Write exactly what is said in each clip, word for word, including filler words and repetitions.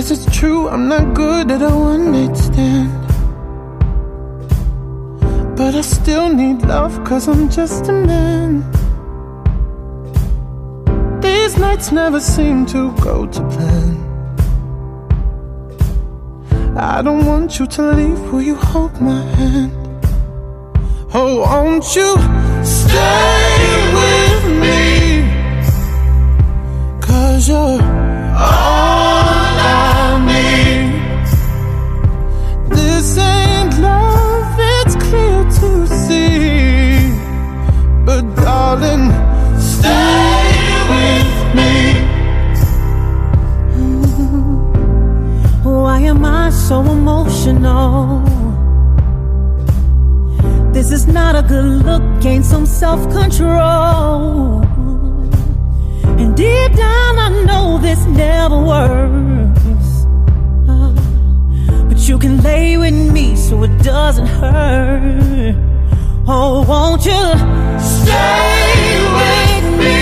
Guess it's true, I'm not good at a one-night stand, but I still need love, cause I'm just a man. These nights never seem to go to plan. I don't want you to leave, will you hold my hand? Oh, won't you stay with me? Cause you're all I need. This ain't love, it's clear to see, but darling, stay with me. Why am I so emotional? This is not a good look, gain some self-control. And deep down I know this never works, uh, but you can lay with me so it doesn't hurt. Oh, won't you stay with me?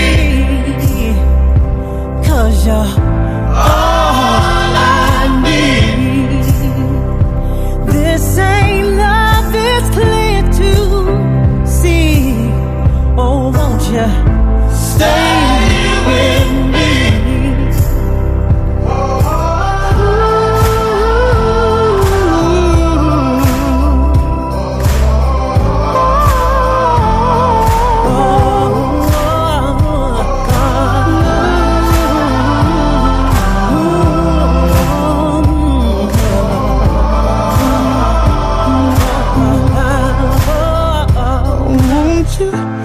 Cause you're all I need. This ain't love, it's clear to see. Oh, won't you stay with me? Won't you